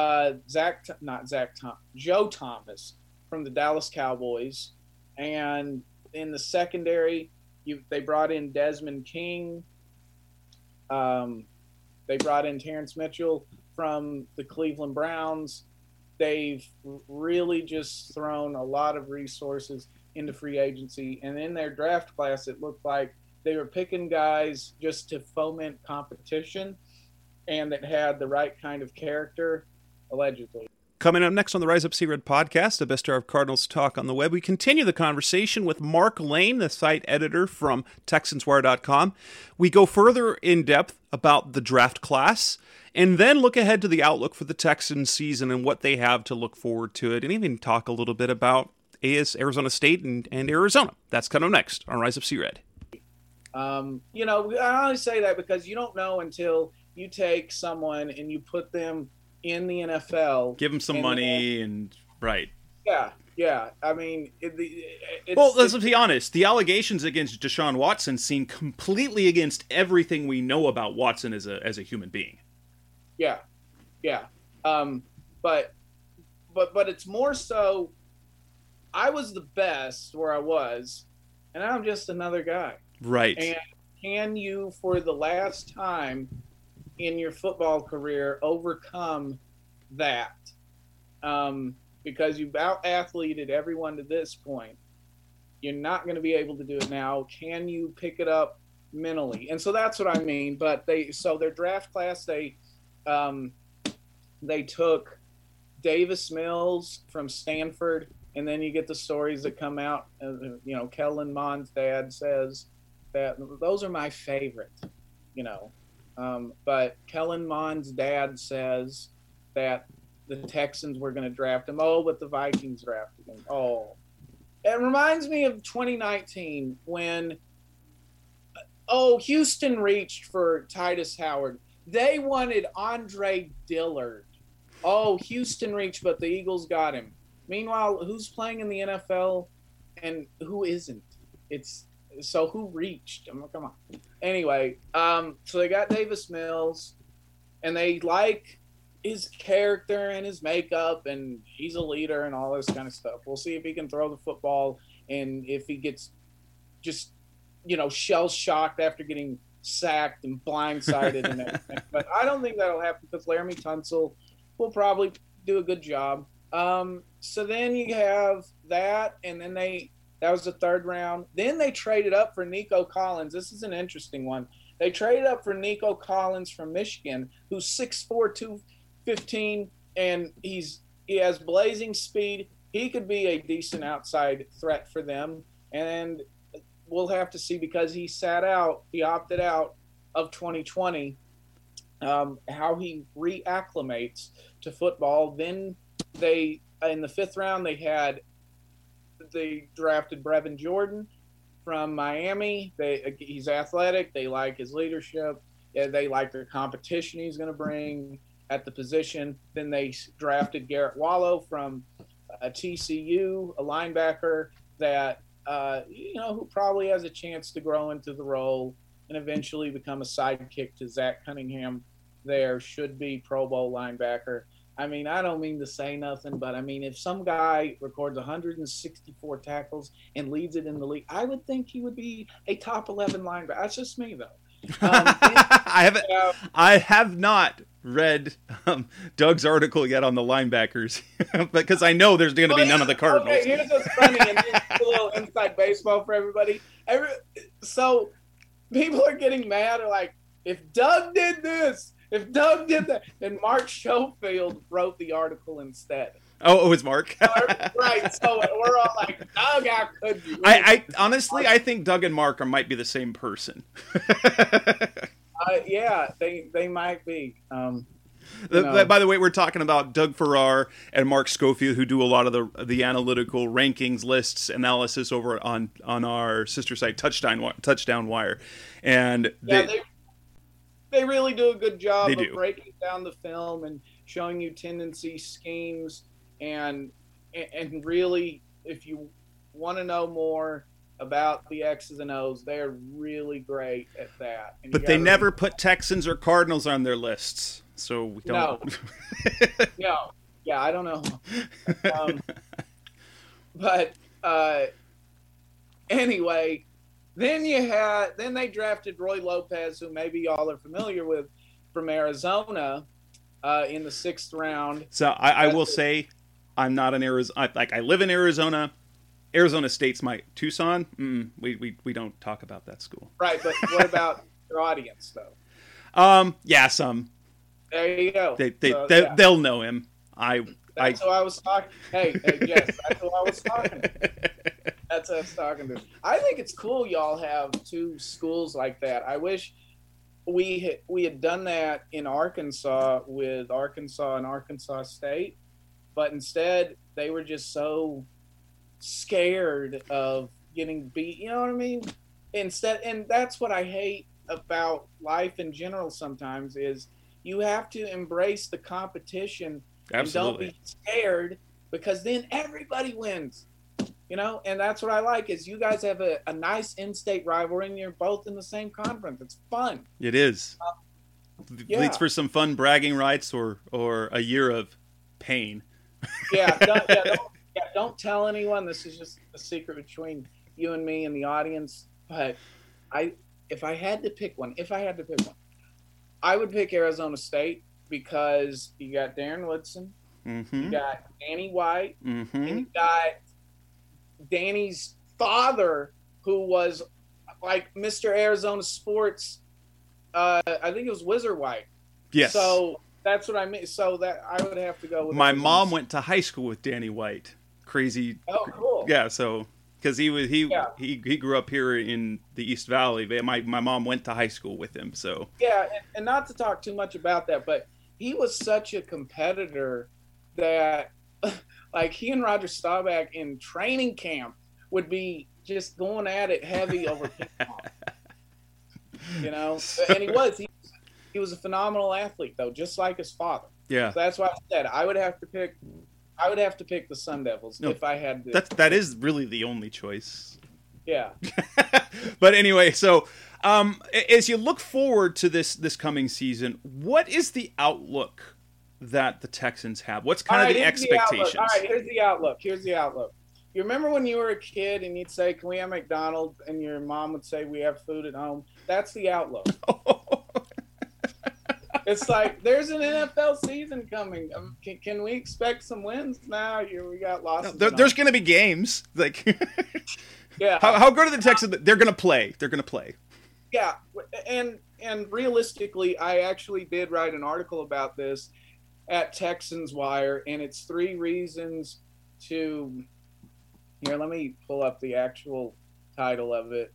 Joe Thomas from the Dallas Cowboys. And in the secondary, they brought in Desmond King. They brought in Terrence Mitchell from the Cleveland Browns. They've really just thrown a lot of resources into free agency. And in their draft class, it looked like they were picking guys just to foment competition and that had the right kind of character, allegedly. Coming up next on the Rise Up Sea Red podcast, the best hour of Cardinals talk on the web, we continue the conversation with Mark Lane, the site editor from TexansWire.com. We go further in depth about the draft class and then look ahead to the outlook for the Texans season and what they have to look forward to it, and even talk a little bit about Arizona State and Arizona. That's coming up next on Rise Up Sea Red. I only say that because you don't know until you take someone and you put them in the NFL. Give them some money and right. Yeah. I mean, let's be honest. The allegations against Deshaun Watson seem completely against everything we know about Watson as a human being. Yeah. But it's more so, I was the best where I was, and I'm just another guy. Right. And can you, for the last time in your football career, overcome that? Because you've out-athleted everyone to this point. You're not going to be able to do it now. Can you pick it up mentally? And so that's what I mean. But their draft class, they took Davis Mills from Stanford, and then you get the stories that come out. Kellen Mond's dad says that those are my favorite. But Kellen Mond's dad says that the Texans were going to draft him. Oh, but the Vikings drafted him. Oh, it reminds me of 2019 when, Houston reached for Titus Howard. They wanted Andre Dillard. Oh, Houston reached, but the Eagles got him. Meanwhile, who's playing in the NFL and who isn't? So who reached? Come on. Anyway, so they got Davis Mills, and they like his character and his makeup, and he's a leader and all this kind of stuff. We'll see if he can throw the football and if he gets just, shell-shocked after getting sacked and blindsided and everything. But I don't think that'll happen because Laramie Tunsil will probably do a good job. So then you have that, and then that was the third round. Then they traded up for Nico Collins. This is an interesting one. They traded up for Nico Collins from Michigan, who's 6'4", 215, and he has blazing speed. He could be a decent outside threat for them, and we'll have to see because he opted out of 2020, how he reacclimates to football. Then they, in the 5th round, they drafted Brevin Jordan from Miami. He's athletic. They like his leadership. Yeah, they like the competition he's going to bring at the position. Then they drafted Garrett Wallow from TCU, a linebacker that who probably has a chance to grow into the role and eventually become a sidekick to Zach Cunningham. There should be Pro Bowl linebacker. I mean, I don't mean to say nothing, but I mean, if some guy records 164 tackles and leads it in the league, I would think he would be a top 11 linebacker. That's just me, though. I have not read Doug's article yet on the linebackers because I know there's going to be none of the Cardinals. Okay, here's what's funny, and here's a little inside baseball for everybody. So people are getting mad. They're like, if Doug did this, if Doug did that, then Mark Schofield wrote the article instead. Oh, it was Mark. Right. So we're all like, Doug, how could you? I honestly, I think Doug and Mark might be the same person. Yeah, they might be. By the way, we're talking about Doug Farrar and Mark Schofield, who do a lot of the analytical rankings, lists, analysis over on our sister site, Touchdown Wire, and they really do a good job of breaking down the film and showing you tendencies, schemes, and really, if you want to know more about the X's and O's, they're really great at that. But they never put Texans or Cardinals on their lists, so we don't. No. Yeah, I don't know. But anyway, then they drafted Roy Lopez, who maybe y'all are familiar with, from Arizona, in the 6th round. So I will say, I'm not an Arizona. I live in Arizona. Arizona State's my Tucson. We don't talk about that school. Right, but what about your audience though? Yeah, some. There you go. They'll know him. That's who I was talking. Hey, yes, that's who I was talking to. That's who I was talking to. I think it's cool y'all have 2 schools like that. I wish we had done that in Arkansas with Arkansas and Arkansas State, but instead they were just so scared of getting beat. You know what I mean? And that's what I hate about life in general sometimes is you have to embrace the competition. Absolutely. And don't be scared because then everybody wins. You know, and that's what I like is you guys have a nice in-state rivalry and you're both in the same conference. It's fun. It is. Leads for some fun bragging rights or a year of pain. Don't tell anyone. This is just a secret between you and me and the audience. But if I had to pick one, I would pick Arizona State because you got Darren Woodson, you got Danny White, and you got Danny's father, who was like Mr. Arizona Sports. I think it was Wizard White. Yes. So that's what I mean. So that I would have to go with. My mom went to high school with Danny White. Crazy. Oh, cool. Yeah. So because he grew up here in the East Valley. My mom went to high school with him. So yeah, and not to talk too much about that, but he was such a competitor that like he and Roger Staubach in training camp would be just going at it heavy over ping pong. You know, and he was a phenomenal athlete though, just like his father. Yeah. So that's why I said I would have to pick the Sun Devils if I had to. That is really the only choice. Yeah. But anyway, so as you look forward to this coming season, what is the outlook that the Texans have? What's kind of the expectations? All right, here's the outlook. You remember when you were a kid and you'd say, "Can we have McDonald's?" and your mom would say, "We have food at home." That's the outlook. It's like there's an NFL season coming. Can we expect some wins? Now we got losses. There's going to be games. Like, yeah. How good are the Texans? They're going to play. Yeah, and realistically, I actually did write an article about this at Texans Wire, and it's 3 reasons to. Here, let me pull up the actual title of it.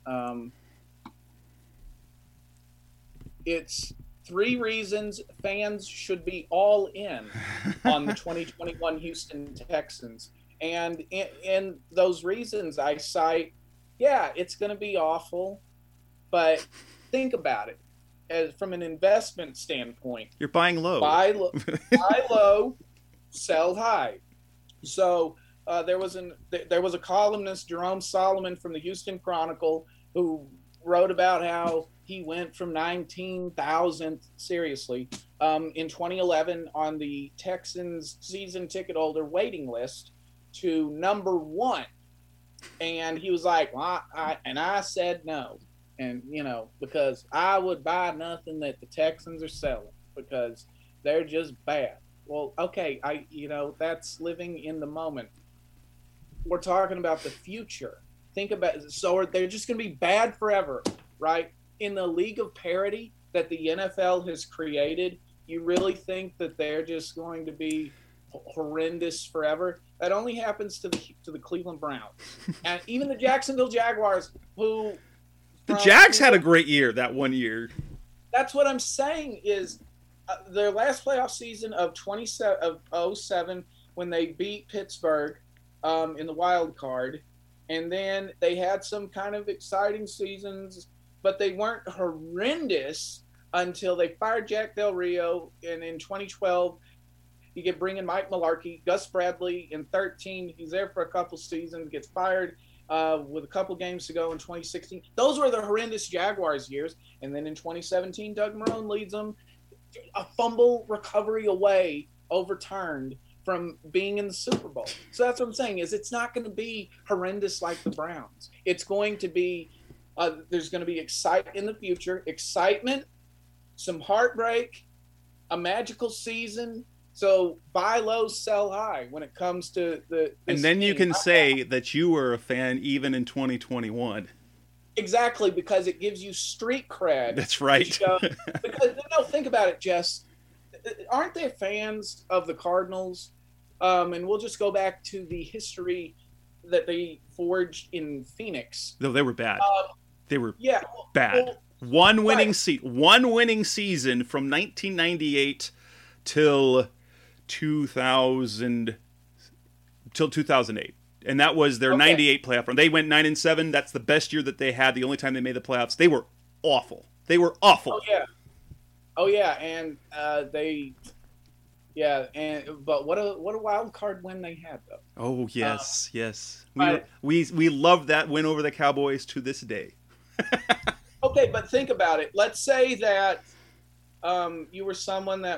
It's 3 reasons fans should be all in on the 2021 Houston Texans. And in those reasons, I cite, yeah, it's going to be awful, but think about it. As from an investment standpoint, you're buying low. Buy low, sell high. So there was a columnist, Jerome Solomon from the Houston Chronicle, who wrote about how he went from 19,000th, seriously, in 2011 on the Texans season ticket holder waiting list to number 1. And he was like, well, I said no. And, because I would buy nothing that the Texans are selling because they're just bad. Well, okay, that's living in the moment. We're talking about the future. Think about it. So they're just going to be bad forever, right? In the league of parity that the NFL has created, you really think that they're just going to be horrendous forever? That only happens to the Cleveland Browns. And even the Jacksonville Jaguars, who... The Jags had a great year that one year. That's what I'm saying is their last playoff season of 07 when they beat Pittsburgh in the wild card, and then they had some kind of exciting seasons, but they weren't horrendous until they fired Jack Del Rio, and in 2012 you get bring in Mike Mularkey. Gus Bradley in 13, he's there for a couple seasons, gets fired with a couple games to go in 2016. Those were the horrendous Jaguars years. And then in 2017, Doug Marrone leads them a fumble recovery away, overturned from being in the Super Bowl. So that's what I'm saying is it's not going to be horrendous like the Browns. It's going to be, there's going to be excitement in the future, excitement, some heartbreak, a magical season. So buy low, sell high when it comes to the. And then you can say that you were a fan even in 2021. Exactly, because it gives you street cred. That's right. Because think about it, Jess. Aren't there fans of the Cardinals? And we'll just go back to the history that they forged in Phoenix. No, they were bad. They were bad. Well, one winning season from 1998 till 2008, and that was their 98 playoff run. They went 9-7. That's the best year that they had. The only time they made the playoffs. They were awful. Oh yeah, and but what a wild card win they had though. Oh yes. We love that win over the Cowboys to this day. Okay, but think about it. Let's say that you were someone that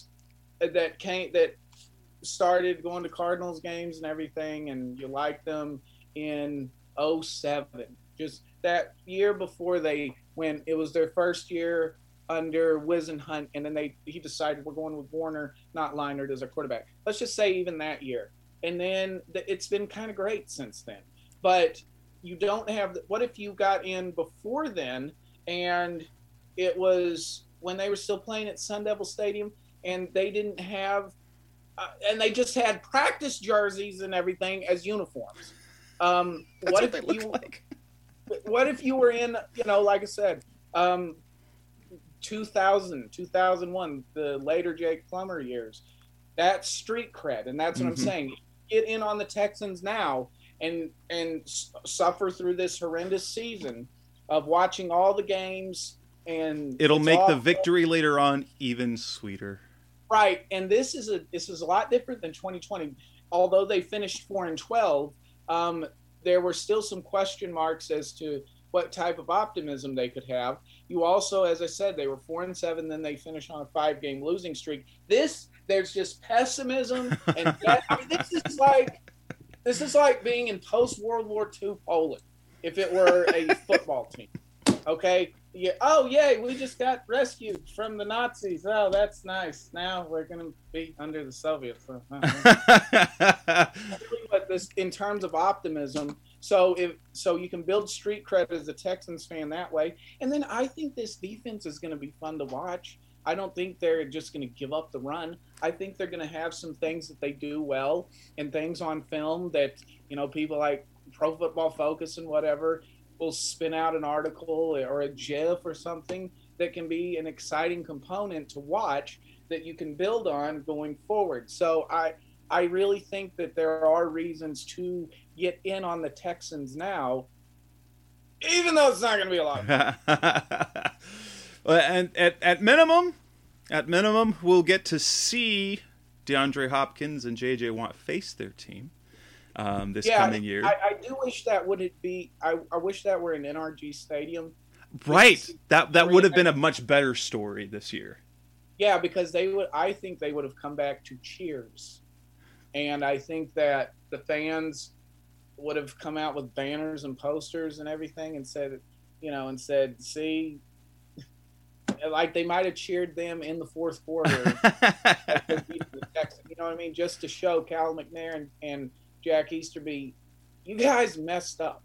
started going to Cardinals games and everything, and you liked them in 07. Just that year before when it was their first year under Whisenhunt, and then he decided we're going with Warner, not Leinart, as our quarterback. Let's just say even that year. And then it's been kind of great since then. But you don't have – what if you got in before then, and it was when they were still playing at Sun Devil Stadium, and they didn't have and they just had practice jerseys and everything as uniforms. What if you were in, like I said, 2000, 2001, the later Jake Plummer years, that's street cred. And that's what I'm saying. Get in on the Texans now and suffer through this horrendous season of watching all the games, and it'll make the victory later on even sweeter. Right, and this is a lot different than 2020. Although they finished 4-12, there were still some question marks as to what type of optimism they could have. You also, as I said, they were 4-7, then they finished on a 5-game losing streak. There's just pessimism and death. I mean, this is like being in post World War II Poland if it were a football team. Okay. Yeah. Oh, yay! We just got rescued from the Nazis. Oh, that's nice. Now we're gonna be under the Soviets. But this, in terms of optimism, so you can build street cred as a Texans fan that way, and then I think this defense is going to be fun to watch. I don't think they're just going to give up the run. I think they're going to have some things that they do well and things on film that people like Pro Football Focus and whatever will spin out an article or a GIF or something that can be an exciting component to watch that you can build on going forward. So I really think that there are reasons to get in on the Texans now, even though it's not going to be a lot. And at minimum, we'll get to see DeAndre Hopkins and J.J. Watt face their team this coming year. I do wish that would it be. I wish that were in NRG Stadium. Right. That would have been a much better story this year. Yeah, because I think they would have come back to cheers, and I think that the fans would have come out with banners and posters and everything and said, see. Like they might have cheered them in the fourth quarter, you know what I mean, just to show Cal McNair and Jack Easterby, you guys messed up.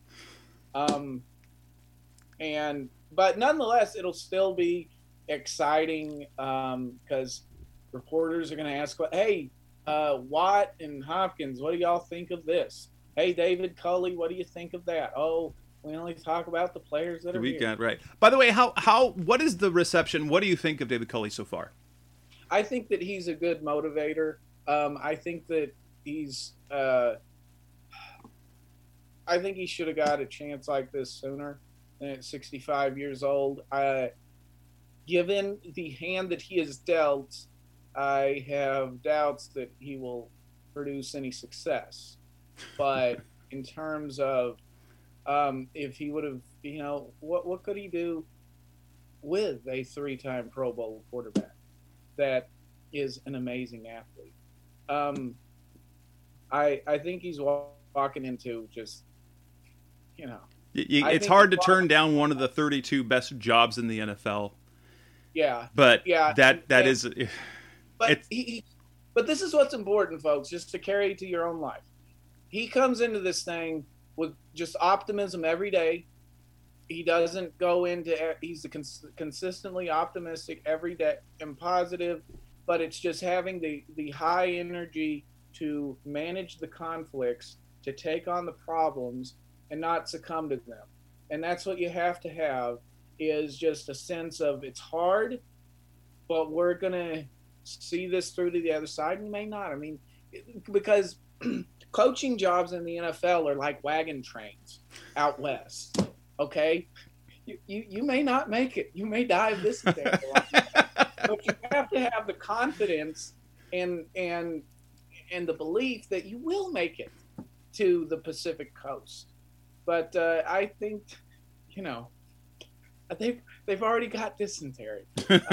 But nonetheless, it'll still be exciting because reporters are going to ask, "Hey, Watt and Hopkins, what do y'all think of this? Hey, David Culley, what do you think of that? Oh, we only talk about the players that are here." Right. By the way, what is the reception? What do you think of David Culley so far? I think that he's a good motivator. I think that he's. I think he should have got a chance like this sooner than at 65 years old. Given the hand that he has dealt, I have doubts that he will produce any success. But in terms of if he would have, what could he do with a 3-time Pro Bowl quarterback that is an amazing athlete? I think he's walking into just, it's hard to turn down one of the 32 best jobs in the NFL. Yeah, but that is. But but this is what's important, folks. Just to carry to your own life. He comes into this thing with just optimism every day. He doesn't go into. He's consistently optimistic every day and positive, but it's just having the high energy to manage the conflicts, to take on the problems, and not succumb to them. And that's what you have to have, is just a sense of it's hard, but we're going to see this through to the other side. And you may not. I mean, because coaching jobs in the NFL are like wagon trains out west. Okay? You may not make it. You may die of dysentery. But you have to have the confidence and the belief that you will make it to the Pacific Coast. But I think, they've already got dysentery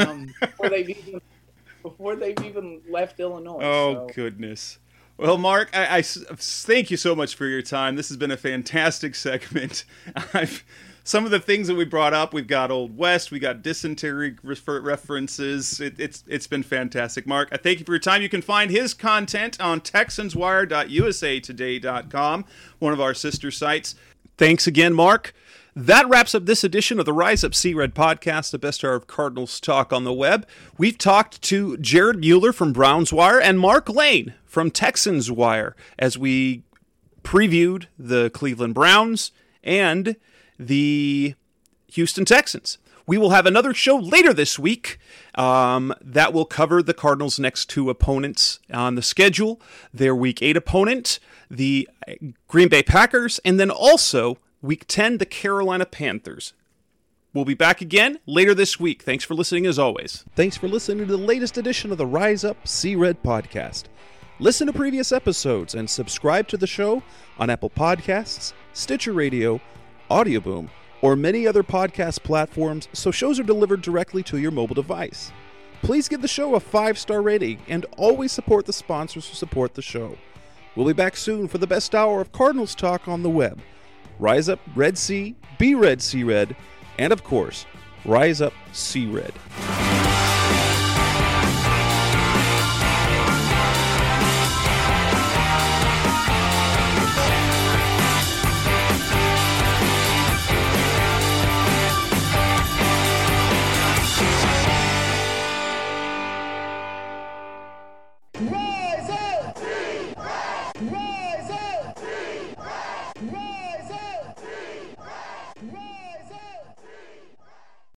before they've even left Illinois. Oh, so. Goodness. Well, Mark, I thank you so much for your time. This has been a fantastic segment. Some of the things that we brought up, we've got Old West, we got dysentery references. It's been fantastic. Mark, I thank you for your time. You can find his content on TexansWire.usatoday.com, one of our sister sites. Thanks again, Mark. That wraps up this edition of the Rise Up Sea Red podcast, the best hour of Cardinals talk on the web. We've talked to Jared Mueller from Browns Wire and Mark Lane from Texans Wire as we previewed the Cleveland Browns and the Houston Texans. We will have another show later this week that will cover the Cardinals' next 2 opponents on the schedule, their Week 8 opponent, the Green Bay Packers, and then also Week 10, the Carolina Panthers. We'll be back again later this week. Thanks for listening as always. Thanks for listening to the latest edition of the Rise Up Sea Red podcast. Listen to previous episodes and subscribe to the show on Apple Podcasts, Stitcher Radio, Audioboom, or many other podcast platforms so shows are delivered directly to your mobile device. Please give the show a 5-star rating and always support the sponsors who support the show. We'll be back soon for the best hour of Cardinals talk on the web. Rise up, Red Sea, be Red Sea Red, and of course, Rise Up Sea Red.